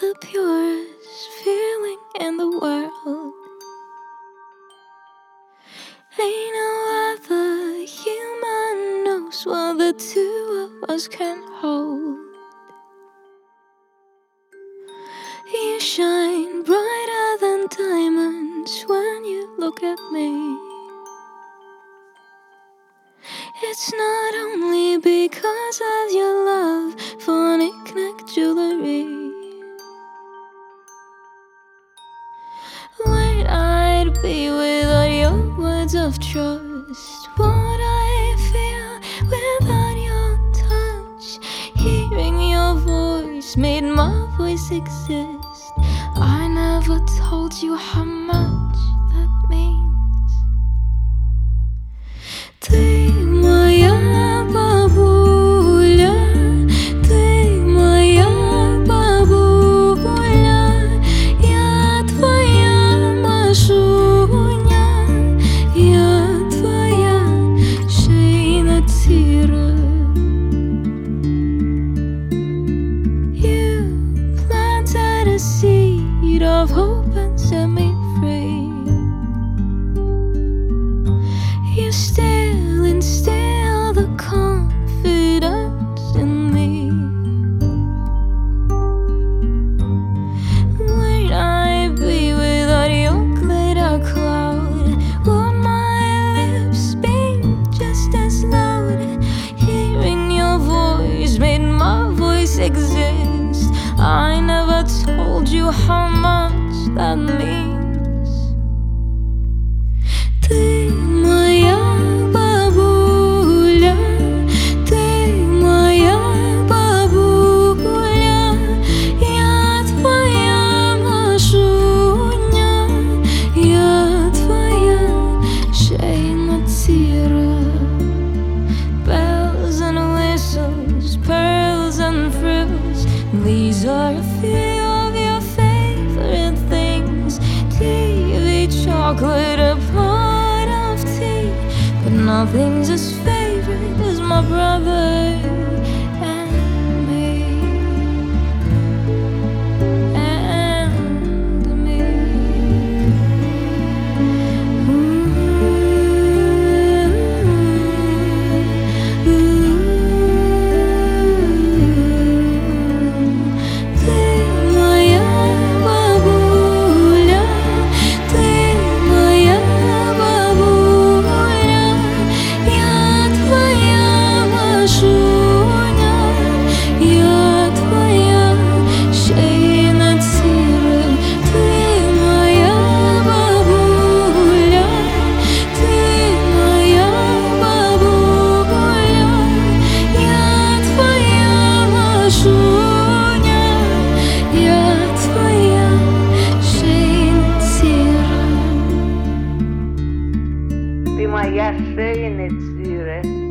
the purest feeling in the world. Ain't no other human knows what the two of us can hold. You shine brighter than diamonds when you look at me. It's not only because of your love for knick-knack jewelry. Where'd I be without your words of trust? What I feel without your touch? Hearing your voice made my voice exist. I never told you how much that means. Ты моя бабуля, ты моя бабуля, я твоя Машуня, я твоя Шейна Тира. You planted a seed of hope and set me free. You still instill the confidence in me. Where'd I be without your glitter cloud? Would my lips be just as loud? Hearing your voice made my voice exist. I never told you how much that means. Ты моя бабуля, ты моя бабуля, я твоя Машуня, я твоя Шейна Тира. Bells and whistles, pearls and frills, these are a few of your favorite things. TV, chocolate, a pot of tea, but nothing's as favorite as my brother and me. And me. Ты моя бабуля, ты моя бабуля, я твоя Машуня, я твоя Шейна Тира. Ты моя бабуля, ты моя бабуля, я твоя Машуня, я твоя Шейна Тира. Ты моя Шейна Тира.